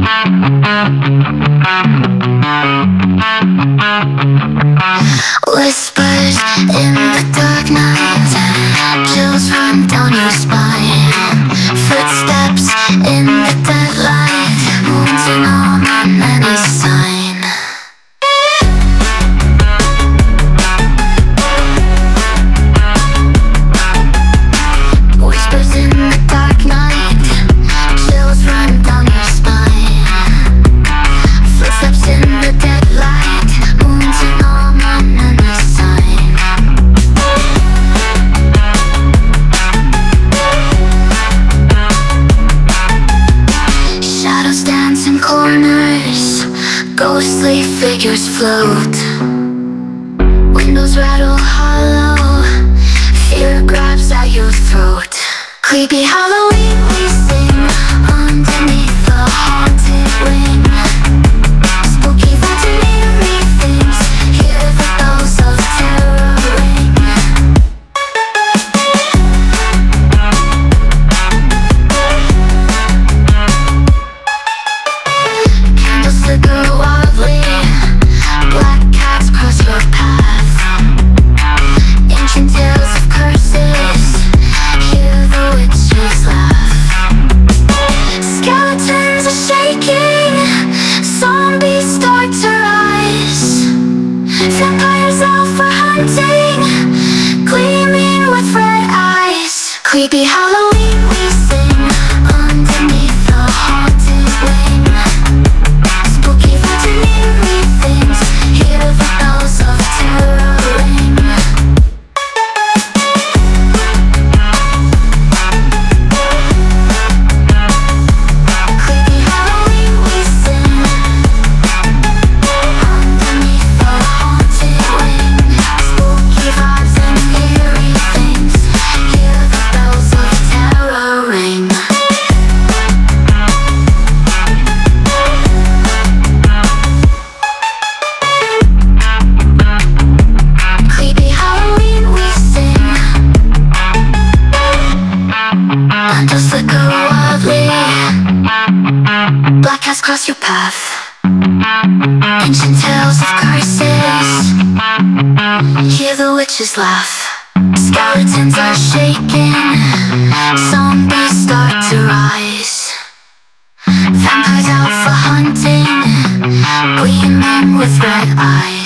Whispers in the dark night, chills run down your spine. Footsteps in the dead light, moons and all my many sign. Whispers in the dark night, chills run down your spine. Footsteps in the dead light, moons and all my many sign. Shadows dance in corners, ghostly figures float. Windows rattle hollow, fear grabs at your throat. Creepy Halloween we sing underneath the haunted wing. Spooky vibes and eerie things, hear the bells of terror ring. Candles flicker wildly, black cats cross your path. Ancient tales of curses, hear the witches laugh. Skeletons are shaking, zombies start to rise. Vampires out for hunting, gleaming with red eyes. Creepy Halloween we sing underneath the haunted wing. Spooky vibes and eerie things, hear the bells of terror ring. Creepy Halloween we sing underneath the haunted wing. Spooky vibes and eerie things, hear the bells of terror ring. Creepy Halloween we sing, candles flicker wildly, black cats cross your path. Ancient tales of curses, hear the witches laugh. Skeletons are shaking, zombies start to rise. Vampires out for hunting, gleaming with red eyes.